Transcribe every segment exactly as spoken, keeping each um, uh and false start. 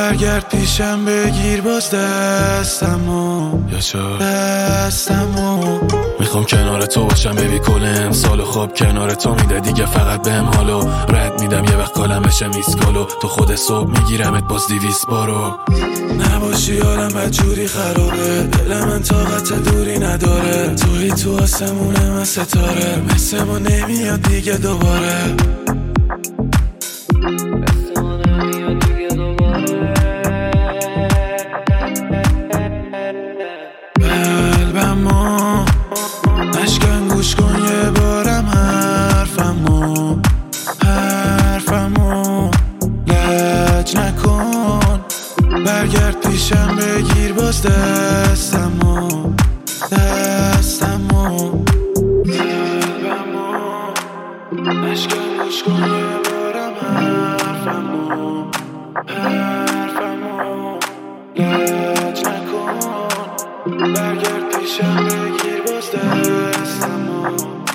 برگرد پیشم بگیر باز دستمو یا چه دستمو میخوام کنار تو باشم ببی کل امسالو خواب کنار تو میده دیگه فقط بهم حالو رد میدم یه وقت کالم بشه میسکالو تو خود صبح میگیرمت باز دیویس بارو نباشی حالم بدجوری خرابه دل من طاقت دوری نداره توی تو آسمونه من ستاره مثل ما نمیاد دیگه دوباره قلبمو نشکن گوش کن یه بارم حرفمو حرفمو لج نکن برگرد پیشم بگیر باز دستمو دستمو قلبمو نشکن گوش کن یه بارم حرفمو حرفمو لج نکن برگرد پیشم بگیر باز دستمو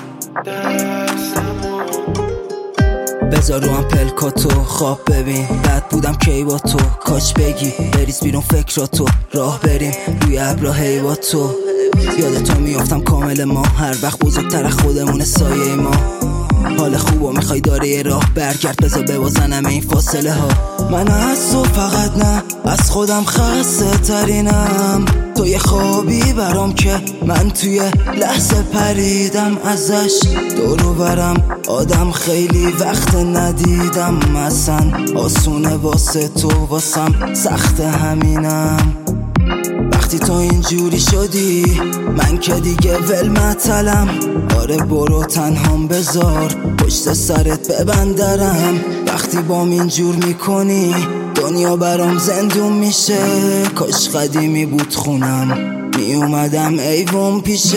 دستمو بذار رو هم پلکاتو خواب ببین بد بودم کی با تو کاش بگی بریز بیرون فکراتو راه بریم روی ابرا هی با تو یادتو میافتم کامل ما هر وقت بزرگتر از خودمونه سایه ما حال خوبو میخوای داره یه راه برگرد بذار ببازنم این فاصله ها من از تو فقط نه از خودم خسته ترینم تو یه خوابی برام که من توی لحظه پریدم ازش دورو برم آدم خیلی وقت ندیدم اصلا آسونه واسه تو واسم سخت همینم وقتی تو اینجوری شدی من که دیگه ول مطلم آره برو تنهام بذار پشت سرت ببندرم وقتی بام اینجور میکنی دنیا برام زندون میشه کاش قدیمی بود خونم میومدم ایوون پیشت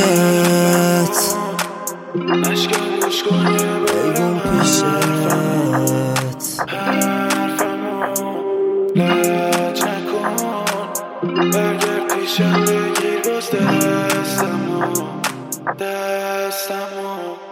ایوون پیشت لج نکن برگرد پیشم بگیر باز دستمو دستمو